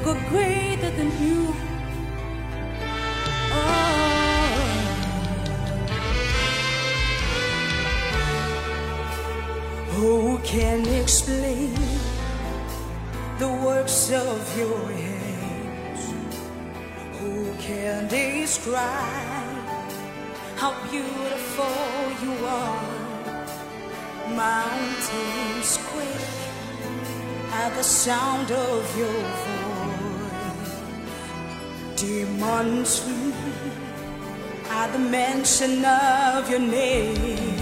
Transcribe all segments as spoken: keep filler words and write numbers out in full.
go greater than you. Who can explain the works of your hands? Who can describe how beautiful you are? Mountains quake at the sound of your voice. Demons flee at the mention of your name.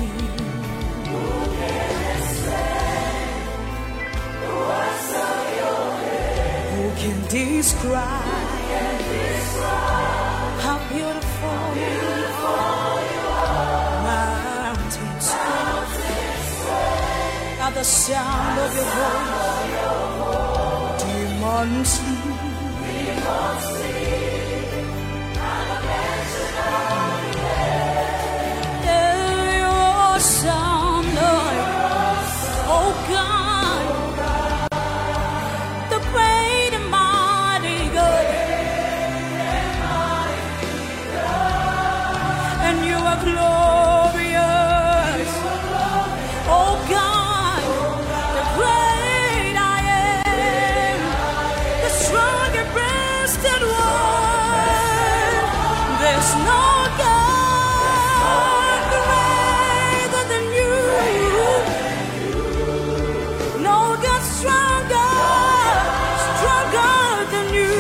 Can describe, can describe how beautiful, how beautiful you are. Mountains quake at the sound of your voice. Demons sleep, demons sleep at the mention of your name. Your sound, Lord, oh God. Glorious, oh God, the great I am, the strong and breasted one. There's no God greater than you, no God stronger, stronger than you.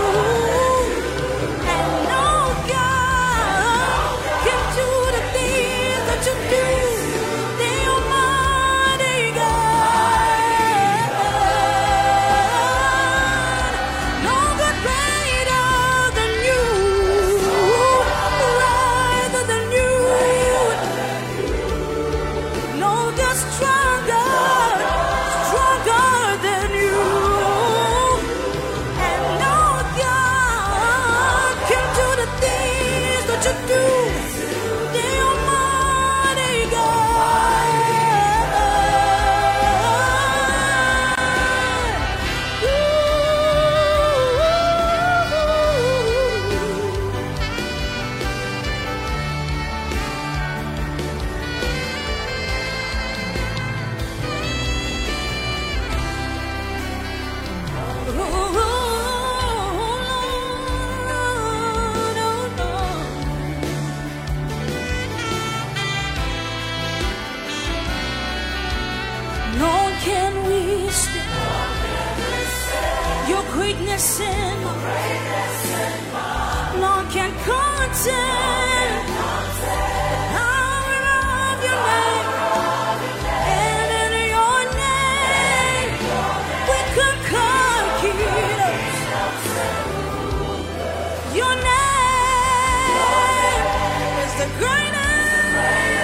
Greatness in none can contain the power of your name, and in your name we can conquer. Your name is the greatest.